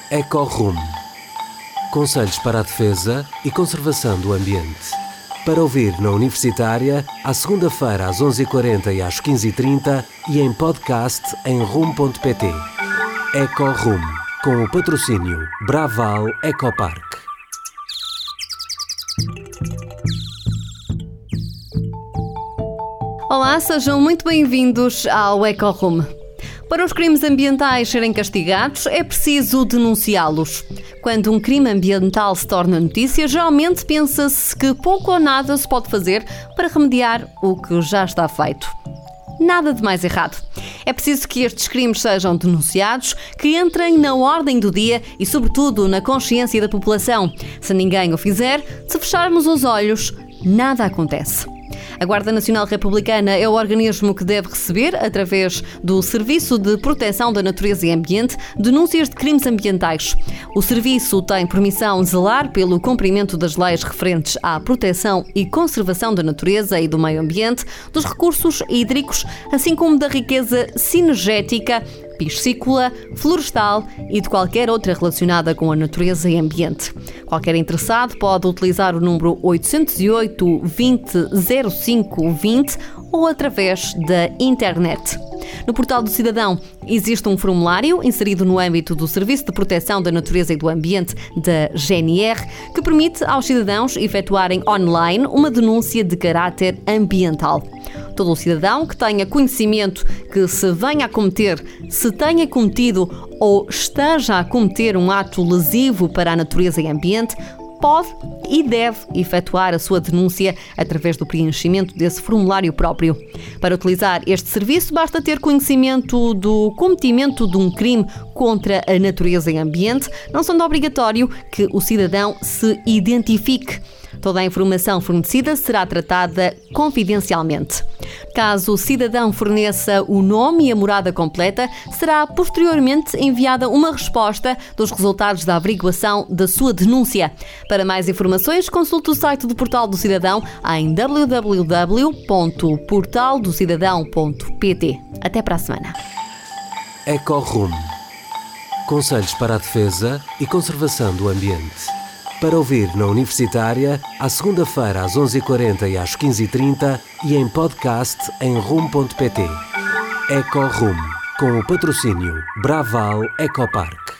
EcoRoom. Conselhos para a defesa e conservação do ambiente. Para ouvir na Universitária, à segunda-feira às 11h40 e às 15h30 e em podcast em room.pt. EcoRoom, com o patrocínio Braval Ecopark. Olá, sejam muito bem-vindos ao EcoRoom. Para os crimes ambientais serem castigados, é preciso denunciá-los. Quando um crime ambiental se torna notícia, geralmente pensa-se que pouco ou nada se pode fazer para remediar o que já está feito. Nada de mais errado. É preciso que estes crimes sejam denunciados, que entrem na ordem do dia e, sobretudo, na consciência da população. Se ninguém o fizer, se fecharmos os olhos, nada acontece. A Guarda Nacional Republicana é o organismo que deve receber, através do Serviço de Proteção da Natureza e Ambiente, denúncias de crimes ambientais. O serviço tem por missão zelar pelo cumprimento das leis referentes à proteção e conservação da natureza e do meio ambiente, dos recursos hídricos, assim como da riqueza cinegética, piscícola, florestal e de qualquer outra relacionada com a natureza e ambiente. Qualquer interessado pode utilizar o número 808 20 05 20 ou através da internet. No Portal do Cidadão existe um formulário inserido no âmbito do Serviço de Proteção da Natureza e do Ambiente da GNR que permite aos cidadãos efetuarem online uma denúncia de caráter ambiental. Todo o cidadão que tenha conhecimento que se tenha cometido ou esteja a cometer um ato lesivo para a natureza e ambiente, pode e deve efetuar a sua denúncia através do preenchimento desse formulário próprio. Para utilizar este serviço, basta ter conhecimento do cometimento de um crime contra a natureza e ambiente, não sendo obrigatório que o cidadão se identifique. Toda a informação fornecida será tratada confidencialmente. Caso o cidadão forneça o nome e a morada completa, será posteriormente enviada uma resposta dos resultados da averiguação da sua denúncia. Para mais informações, consulte o site do Portal do Cidadão em www.portaldocidadão.pt. Até para a semana. EcoRoom. Conselhos para a defesa e conservação do ambiente. Para ouvir na Universitária, à segunda-feira às 11h40 e às 15h30 e em podcast em room.pt. EcoRoom, com o patrocínio Braval Ecopark.